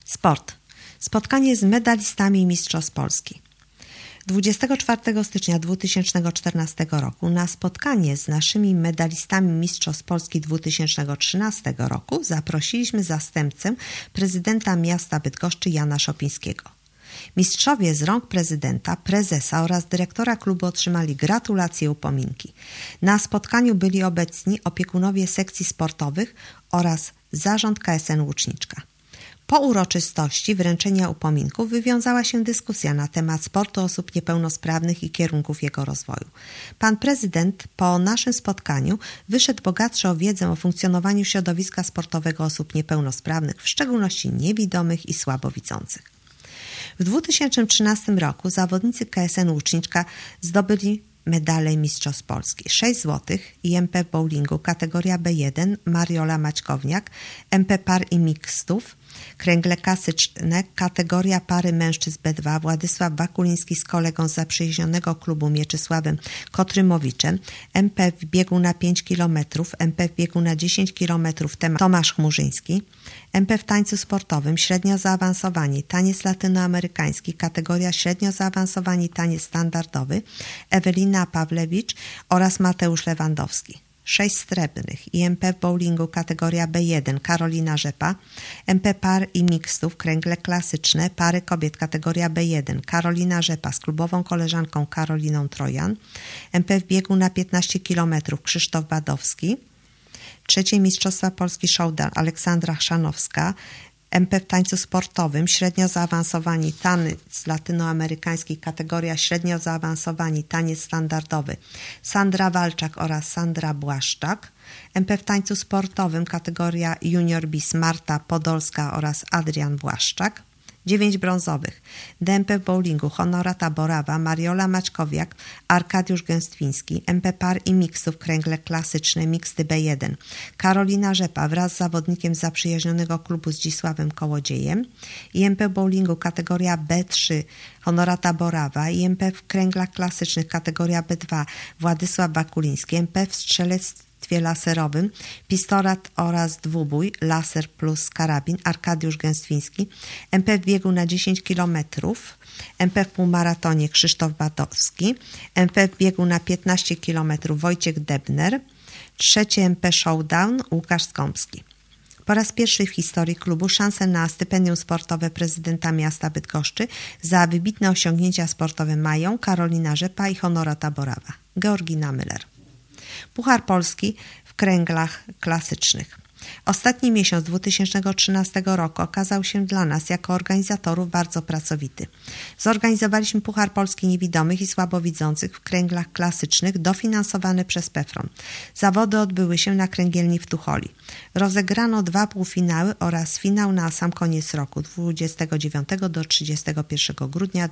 Sport. Spotkanie z medalistami Mistrzostw Polski. 24 stycznia 2014 roku na spotkanie z naszymi medalistami Mistrzostw Polski 2013 roku zaprosiliśmy zastępcę prezydenta miasta Bydgoszczy Jana Szopińskiego. Mistrzowie z rąk prezydenta, prezesa oraz dyrektora klubu otrzymali gratulacje i upominki. Na spotkaniu byli obecni opiekunowie sekcji sportowych oraz zarząd KSN Łuczniczka. Po uroczystości wręczenia upominków wywiązała się dyskusja na temat sportu osób niepełnosprawnych i kierunków jego rozwoju. Pan prezydent po naszym spotkaniu wyszedł bogatszy o wiedzę o funkcjonowaniu środowiska sportowego osób niepełnosprawnych, w szczególności niewidomych i słabowidzących. W 2013 roku zawodnicy KSN Łuczniczka zdobyli medale Mistrzostw Polski. 6 złotych IMP w bowlingu kategoria B1 Mariola Maćkowniak, MP par i mixtów, kręgle klasyczne kategoria pary mężczyzn B2 Władysław Wakuliński z kolegą z zaprzyjaźnionego klubu Mieczysławem Kotrymowiczem, MP w biegu na 5 km, MP w biegu na 10 km Tomasz Chmurzyński, MP w tańcu sportowym średnio zaawansowani taniec latynoamerykański kategoria średnio zaawansowani taniec standardowy Ewelina Pawlewicz oraz Mateusz Lewandowski. 6 srebrnych IMP w bowlingu kategoria B1 Karolina Rzepa, MP par i mixtów kręgle klasyczne pary kobiet kategoria B1 Karolina Rzepa z klubową koleżanką Karoliną Trojan, MP w biegu na 15 km Krzysztof Badowski, trzecie Mistrzostwa Polski Showdown Aleksandra Chrzanowska, MP w tańcu sportowym średnio zaawansowani taniec latynoamerykański kategoria średnio zaawansowani taniec standardowy Sandra Walczak oraz Sandra Błaszczak, MP w tańcu sportowym kategoria junior bis Marta Podolska oraz Adrian Błaszczak, 9 brązowych DMP w bowlingu Honorata Borawa, Mariola Maćkowiak, Arkadiusz Gęstwiński, MP par i mixtów kręgle klasyczne mixty B1 Karolina Rzepa wraz z zawodnikiem zaprzyjaźnionego klubu Zdzisławem Kołodziejem, IMP w bowlingu kategoria B3 Honorata Borawa, IMP w kręglach klasycznych kategoria B2 Władysław Wakuliński, MP w strzelectwie laserowym, pistolet oraz dwubój, laser plus karabin, Arkadiusz Gęstwiński, MP w biegu na 10 km, MP w półmaratonie Krzysztof Badowski, MP w biegu na 15 km Wojciech Debner, trzecie MP Showdown Łukasz Skąpski. Po raz pierwszy w historii klubu szansę na stypendium sportowe prezydenta miasta Bydgoszczy za wybitne osiągnięcia sportowe mają Karolina Rzepa i Honorata Borawa. Georgina Müller. Puchar Polski w kręglach klasycznych. Ostatni miesiąc 2013 roku okazał się dla nas jako organizatorów bardzo pracowity. Zorganizowaliśmy Puchar Polski Niewidomych i Słabowidzących w kręglach klasycznych dofinansowany przez PFRON. Zawody odbyły się na kręgielni w Tucholi. Rozegrano 2 półfinały oraz finał na sam koniec roku 29 do 31 grudnia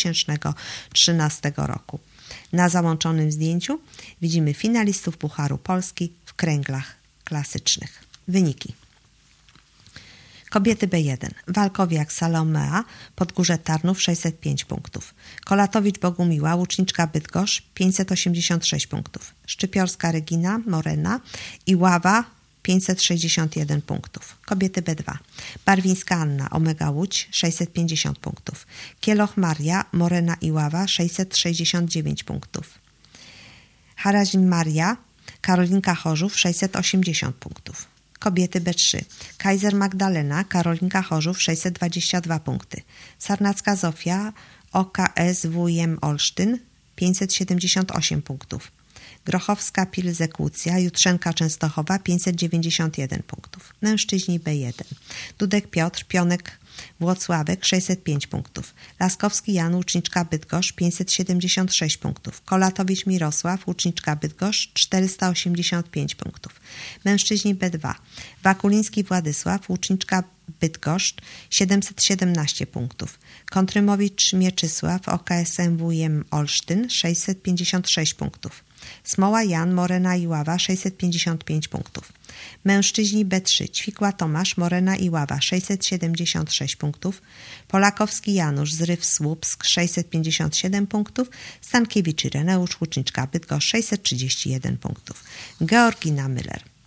2013 roku. Na załączonym zdjęciu widzimy finalistów Pucharu Polski w kręglach klasycznych. Wyniki. Kobiety B1. Walkowiak Salomea, Podgórze Tarnów 605 punktów. Kolatowicz Bogumiła, Łuczniczka Bydgoszcz 586 punktów. Szczypiorska Regina Morena i Ława 561 punktów. Kobiety B2. Barwińska Anna, Omega Łódź 650 punktów. Kieloch Maria, Morena i Ława 669 punktów. Harazin Maria, Karolinka Chorzów 680 punktów. Kobiety B3. Kaiser Magdalena, Karolinka Chorzów 622 punkty. Sarnacka Zofia, OKS WM Olsztyn 578 punktów. Grochowska Pilzekucja, Jutrzenka Częstochowa 591 punktów. Mężczyźni B1. Dudek Piotr, Pionek Włocławek 605 punktów. Laskowski Jan, Łuczniczka Bydgoszcz 576 punktów. Kolatowicz Mirosław, Łuczniczka Bydgoszcz 485 punktów. Mężczyźni B2. Wakuliński Władysław, Łuczniczka Bydgoszcz 717 punktów. Kontrymowicz Mieczysław, OKSM WM Olsztyn 656 punktów. Smoła Jan, Morena i Ława 655 punktów. Mężczyźni B3. Ćwikła Tomasz, Morena i Ława 676 punktów. Polakowski Janusz, Zryw Słupsk 657 punktów. Stankiewicz Ireneusz, Łuczniczka Bydgoszcz 631 punktów. Georgina Müller.